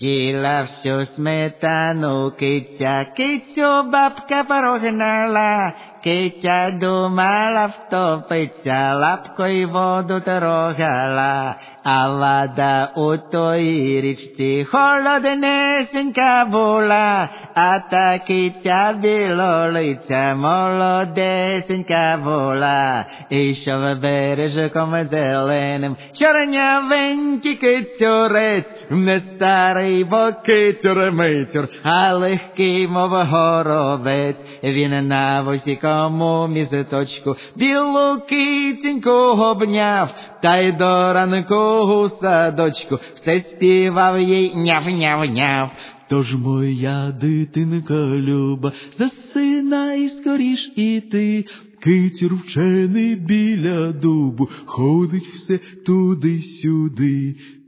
З'їла всю сметану киця, кицю бабка порогнала, киця думала втопиться, лапкою воду трогала, а вода у тої річці холоднесенька була, а та киця білолиця молодесенька була, і що в бережком зеленим чорнявенький кицюрець, не старий, бо кицюр-мицюр, а легкий, мов горобець. Він на вузькому місточку білу киценьку обняв, та й до ранку у садочку все співав їй няв-няв-няв. Тож моя дитинка люба, засинай скоріш і ти. Кицюр вчений біля дубу, ходить все туди-сюди.